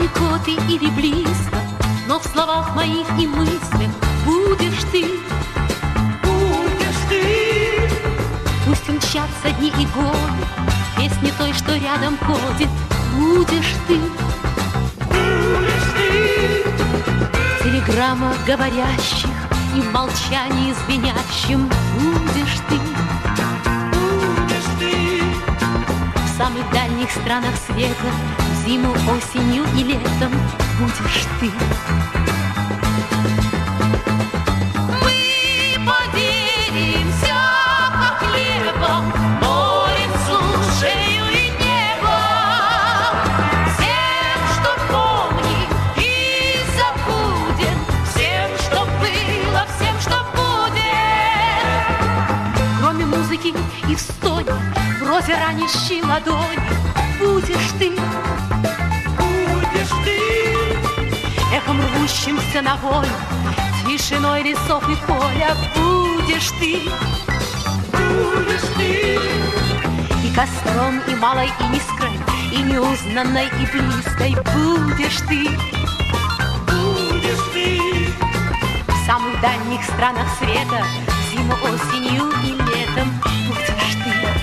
далеко ты или близко, но в словах моих и мыслях будешь ты. Будешь ты. Пусть умчатся дни и годы, песни той, что рядом ходит, будешь ты. Будешь ты. Телеграмма говорящих и в молчании звенящим будешь ты. Будешь ты. В самых дальних странах света, зиму, осенью и летом будешь ты. Мы поделимся по хлебам, морем, сушею и небом. Всем, что помним и забудем, всем, что было, всем, что будет. Кроме музыки и в стоне, в розе ранящей ладони будешь ты. Будешь ты. Эхом рвущимся на волю, тишиной лесов и поля будешь ты. Будешь ты. И костром, и малой искрой, и неузнанной, и близкой будешь ты. Будешь ты. В самых дальних странах света, зиму, осенью и летом будешь ты.